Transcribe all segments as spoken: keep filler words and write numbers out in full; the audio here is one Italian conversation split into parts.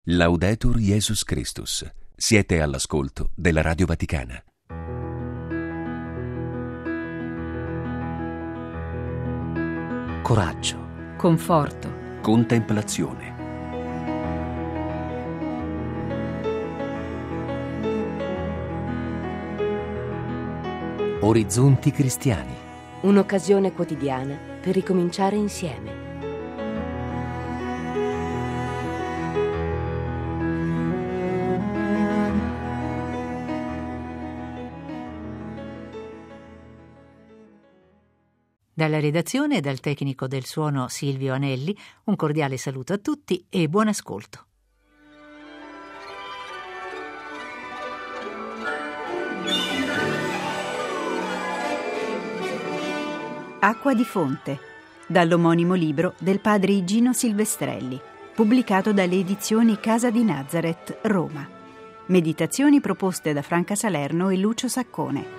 Laudetur Jesus Christus. Siete all'ascolto della Radio Vaticana. Coraggio, conforto, contemplazione. Orizzonti cristiani. un'occasione quotidiana per ricominciare insieme. Dalla redazione e dal tecnico del suono Silvio Anelli, un cordiale saluto a tutti e buon ascolto. Acqua di fonte, dall'omonimo libro del padre Igino Silvestrelli, pubblicato dalle edizioni Casa di Nazareth, Roma. Meditazioni proposte da Franca Salerno e Lucio Saccone.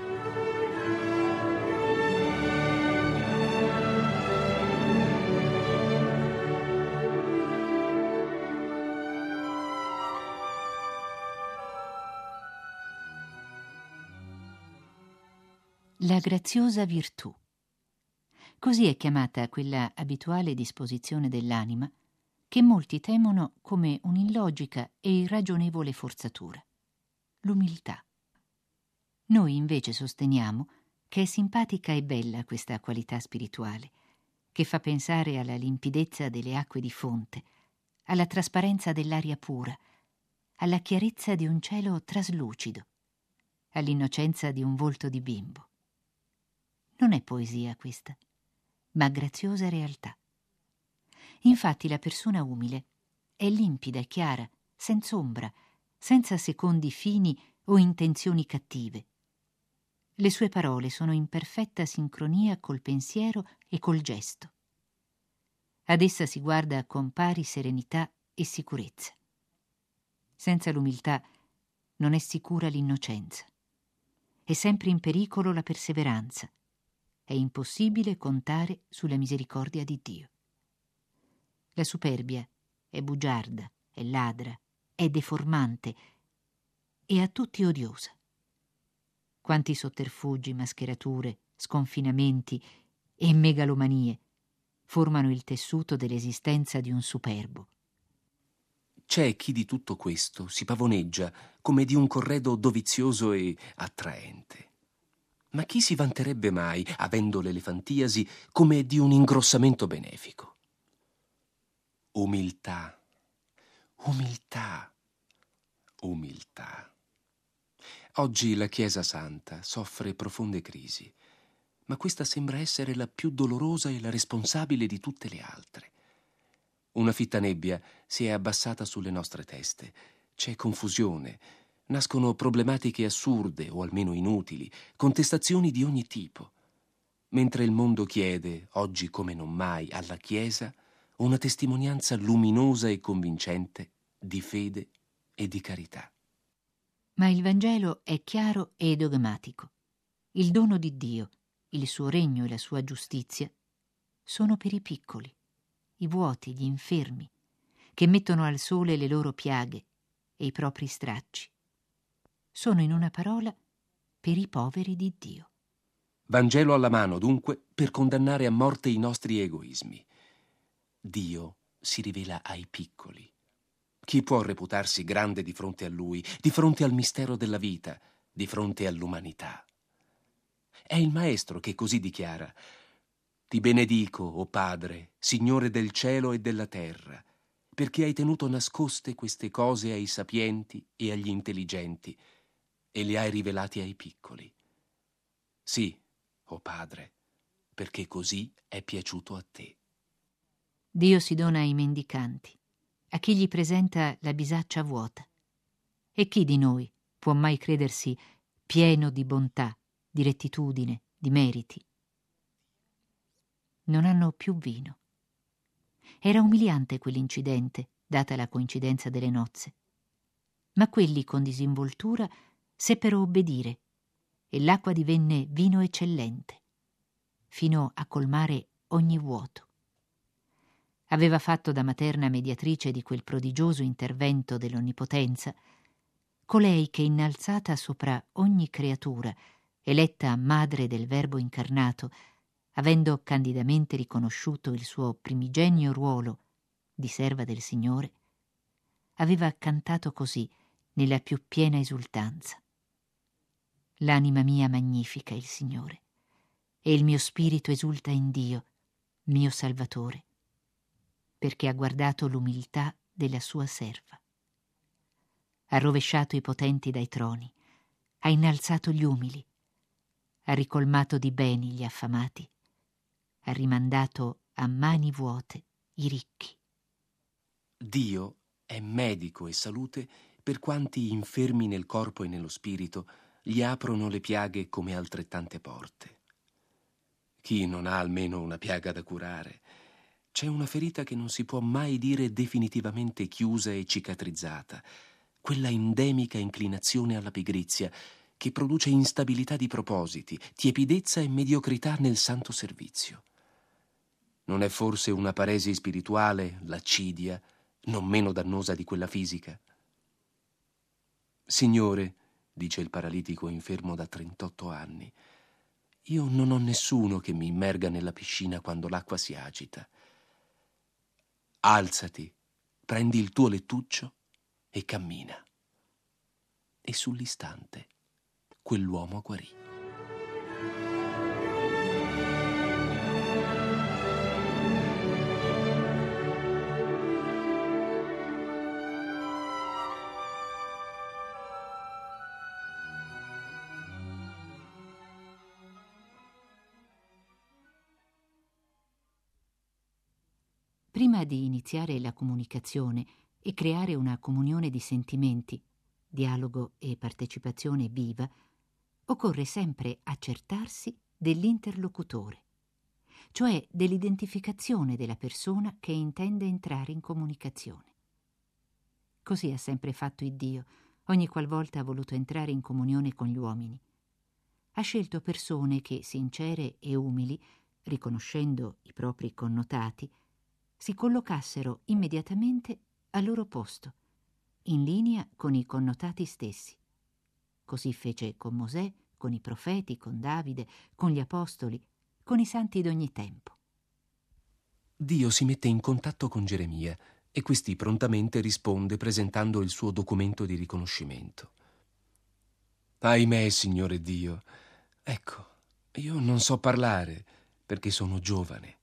La graziosa virtù. Così è chiamata quella abituale disposizione dell'anima che molti temono come un'illogica e irragionevole forzatura: l'umiltà. Noi invece sosteniamo che è simpatica e bella questa qualità spirituale, che fa pensare alla limpidezza delle acque di fonte, alla trasparenza dell'aria pura, alla chiarezza di un cielo traslucido, all'innocenza di un volto di bimbo. Non è poesia questa, ma graziosa realtà. Infatti la persona umile è limpida e chiara, senza ombra, senza secondi fini o intenzioni cattive. Le sue parole sono in perfetta sincronia col pensiero e col gesto. Ad essa si guarda con pari serenità e sicurezza. Senza l'umiltà non è sicura l'innocenza. È sempre in pericolo la perseveranza. È impossibile contare sulla misericordia di Dio. La superbia è bugiarda, è ladra, è deformante e a tutti odiosa. Quanti sotterfugi, mascherature, sconfinamenti e megalomanie formano il tessuto dell'esistenza di un superbo. C'è chi di tutto questo si pavoneggia come di un corredo dovizioso e attraente. Ma chi si vanterebbe mai, avendo l'elefantiasi, come di un ingrossamento benefico? Umiltà, umiltà, umiltà. Oggi la Chiesa Santa soffre profonde crisi, ma questa sembra essere la più dolorosa e la responsabile di tutte le altre. Una fitta nebbia si è abbassata sulle nostre teste, c'è confusione, nascono problematiche assurde o almeno inutili, contestazioni di ogni tipo, mentre il mondo chiede, oggi come non mai, alla Chiesa una testimonianza luminosa e convincente di fede e di carità. Ma il Vangelo è chiaro e dogmatico. Il dono di Dio, il suo regno e la sua giustizia sono per i piccoli, i vuoti, gli infermi, che mettono al sole le loro piaghe e i propri stracci. Sono, in una parola, per i poveri di Dio. Vangelo alla mano, dunque, per condannare a morte i nostri egoismi. Dio si rivela ai piccoli. Chi può reputarsi grande di fronte a Lui, di fronte al mistero della vita, di fronte all'umanità? È il Maestro che così dichiara: «Ti benedico, o Padre, Signore del cielo e della terra, perché hai tenuto nascoste queste cose ai sapienti e agli intelligenti, e li hai rivelati ai piccoli. Sì, o Padre, perché così è piaciuto a te». Dio si dona ai mendicanti, a chi gli presenta la bisaccia vuota. E chi di noi può mai credersi pieno di bontà, di rettitudine, di meriti? Non hanno più vino. Era umiliante quell'incidente, data la coincidenza delle nozze. Ma quelli con disinvoltura seppero obbedire e l'acqua divenne vino eccellente, fino a colmare ogni vuoto. aveva fatto da materna mediatrice di quel prodigioso intervento dell'Onnipotenza, colei che, innalzata sopra ogni creatura, eletta madre del Verbo incarnato, avendo candidamente riconosciuto il suo primigenio ruolo di serva del Signore, aveva cantato così nella più piena esultanza: l'anima mia magnifica il Signore, e il mio spirito esulta in Dio, mio Salvatore, perché ha guardato l'umiltà della sua serva. Ha rovesciato i potenti dai troni, ha innalzato gli umili, ha ricolmato di beni gli affamati, ha rimandato a mani vuote i ricchi. Dio è medico e salute per quanti, infermi nel corpo e nello spirito, gli aprono le piaghe come altrettante porte. Chi non ha almeno una piaga da curare? C'è una ferita che non si può mai dire definitivamente chiusa e cicatrizzata, quella endemica inclinazione alla pigrizia che produce instabilità di propositi, tiepidezza e mediocrità nel santo servizio. Non è forse una paresi spirituale, l'accidia, non meno dannosa di quella fisica? Signore, dice il paralitico infermo da trentotto anni, io non ho nessuno che mi immerga nella piscina quando l'acqua si agita. Alzati, prendi il tuo lettuccio e cammina. E sull'istante quell'uomo guarì. Prima di iniziare la comunicazione e creare una comunione di sentimenti, dialogo e partecipazione viva, occorre sempre accertarsi dell'interlocutore, cioè dell'identificazione della persona che intende entrare in comunicazione. Così ha sempre fatto Iddio, ogni qualvolta ha voluto entrare in comunione con gli uomini. Ha scelto persone che, sincere e umili, riconoscendo i propri connotati, si collocassero immediatamente al loro posto, in linea con i connotati stessi. Così fece con Mosè, con i profeti, con Davide, con gli apostoli, con i santi d'ogni tempo. Dio si mette in contatto con Geremia e questi prontamente risponde presentando il suo documento di riconoscimento. Ahimè, Signore Dio, ecco, io non so parlare perché sono giovane.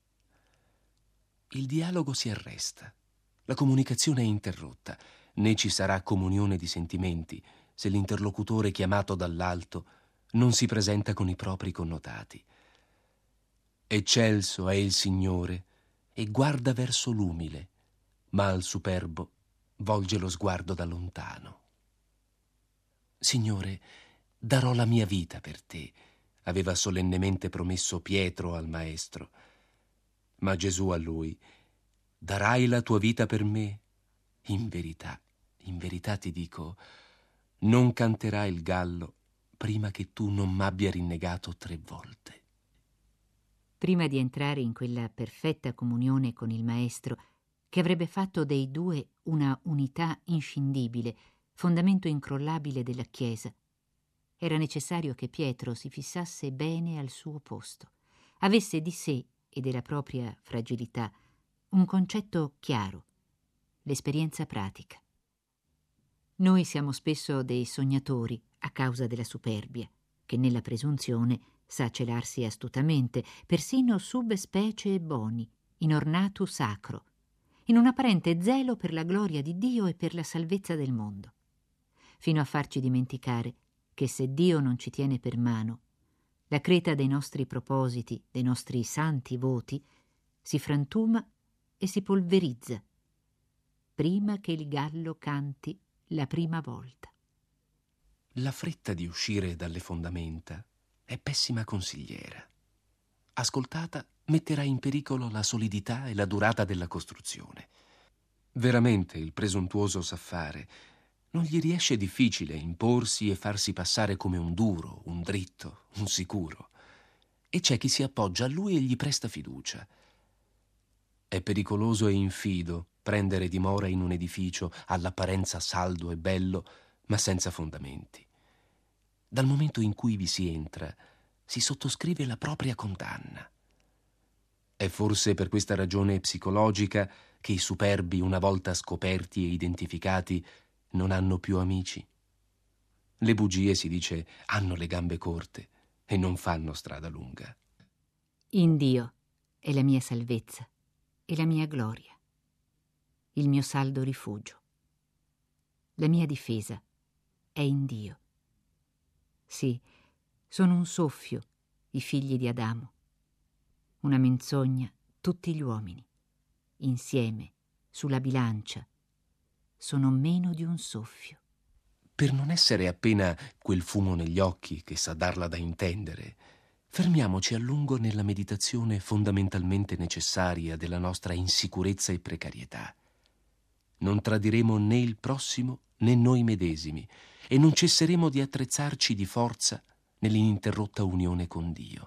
Il dialogo si arresta, la comunicazione è interrotta, né ci sarà comunione di sentimenti se l'interlocutore chiamato dall'alto non si presenta con i propri connotati. Eccelso è il Signore e guarda verso l'umile, ma al superbo volge lo sguardo da lontano. Signore, darò la mia vita per te, aveva solennemente promesso Pietro al Maestro. Ma Gesù a lui: darai la tua vita per me? In verità, in verità ti dico, non canterà il gallo prima che tu non m'abbia rinnegato tre volte. Prima di entrare in quella perfetta comunione con il Maestro, che avrebbe fatto dei due una unità inscindibile, fondamento incrollabile della Chiesa, era necessario che Pietro si fissasse bene al suo posto, avesse di sé e della propria fragilità un concetto chiaro, l'esperienza pratica. Noi siamo spesso dei sognatori a causa della superbia, che nella presunzione sa celarsi astutamente, persino sub specie boni, in ornatu sacro, in un apparente zelo per la gloria di Dio e per la salvezza del mondo, fino a farci dimenticare che se Dio non ci tiene per mano, la creta dei nostri propositi, dei nostri santi voti, si frantuma e si polverizza, prima che il gallo canti la prima volta. La fretta di uscire dalle fondamenta è pessima consigliera. Ascoltata, metterà in pericolo la solidità e la durata della costruzione. Veramente il presuntuoso sa fare. Non gli riesce difficile imporsi e farsi passare come un duro, un dritto, un sicuro. E c'è chi si appoggia a lui e gli presta fiducia. È pericoloso e infido prendere dimora in un edificio all'apparenza saldo e bello, ma senza fondamenti. Dal momento in cui vi si entra, si sottoscrive la propria condanna. È forse per questa ragione psicologica che i superbi, una volta scoperti e identificati, non hanno più amici? Le bugie, si dice, hanno le gambe corte e non fanno strada lunga. In Dio è la mia salvezza e la mia gloria, il mio saldo rifugio. La mia difesa è in Dio. Sì, sono un soffio i figli di Adamo, una menzogna tutti gli uomini, insieme, sulla bilancia, sono meno di un soffio. Per non essere appena quel fumo negli occhi che sa darla da intendere, fermiamoci a lungo nella meditazione fondamentalmente necessaria della nostra insicurezza e precarietà. Non tradiremo né il prossimo né noi medesimi e non cesseremo di attrezzarci di forza nell'ininterrotta unione con Dio.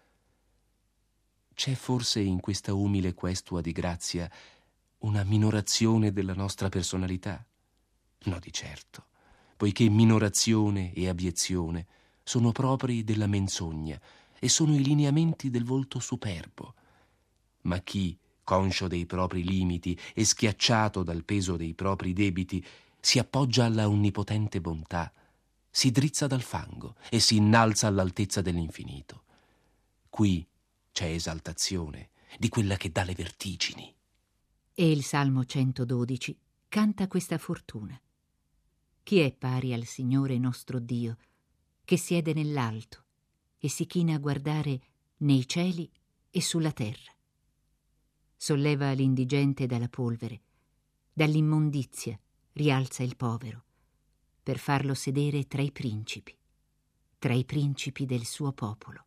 C'è forse in questa umile questua di grazia una minorazione della nostra personalità? No, di certo, poiché minorazione e abiezione sono propri della menzogna e sono i lineamenti del volto superbo. Ma chi, conscio dei propri limiti e schiacciato dal peso dei propri debiti, si appoggia alla onnipotente bontà, si drizza dal fango e si innalza all'altezza dell'infinito. Qui c'è esaltazione di quella che dà le vertigini. E il Salmo centododici canta questa fortuna. Chi è pari al Signore nostro Dio, che siede nell'alto e si china a guardare nei cieli e sulla terra? Solleva l'indigente dalla polvere, dall'immondizia rialza il povero, per farlo sedere tra i principi, tra i principi del suo popolo.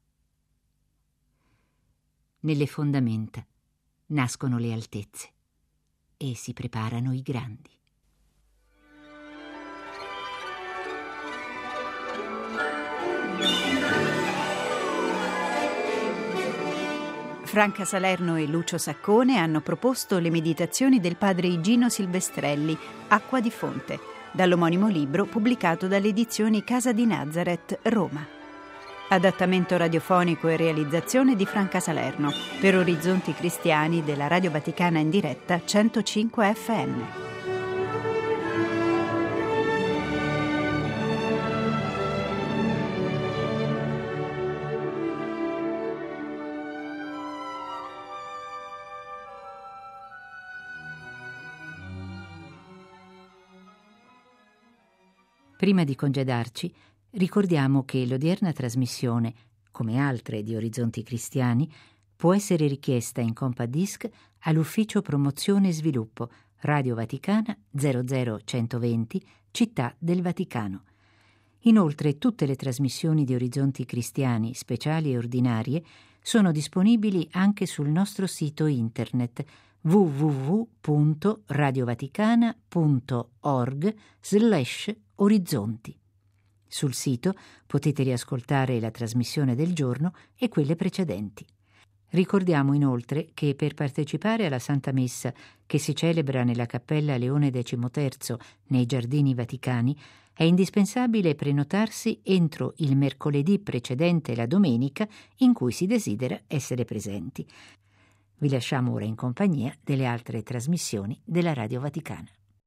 Nelle fondamenta nascono le altezze e si preparano i grandi. Franca Salerno e Lucio Saccone hanno proposto le meditazioni del padre Igino Silvestrelli, Acqua di fonte, dall'omonimo libro pubblicato dalle edizioni Casa di Nazareth, Roma. Adattamento radiofonico e realizzazione di Franca Salerno per Orizzonti Cristiani della Radio Vaticana in diretta centocinque effe emme. Prima di congedarci, ricordiamo che l'odierna trasmissione, come altre di Orizzonti Cristiani, può essere richiesta in compact disc all'Ufficio Promozione e Sviluppo, Radio Vaticana zero zero centoventi, Città del Vaticano. Inoltre tutte le trasmissioni di Orizzonti Cristiani, speciali e ordinarie, sono disponibili anche sul nostro sito internet w w w punto radiovaticana punto org slash orizzonti. Sul sito potete riascoltare la trasmissione del giorno e quelle precedenti. Ricordiamo inoltre che per partecipare alla Santa Messa che si celebra nella Cappella Leone decimoterzo nei Giardini Vaticani è indispensabile prenotarsi entro il mercoledì precedente la domenica in cui si desidera essere presenti. Vi lasciamo ora in compagnia delle altre trasmissioni della Radio Vaticana.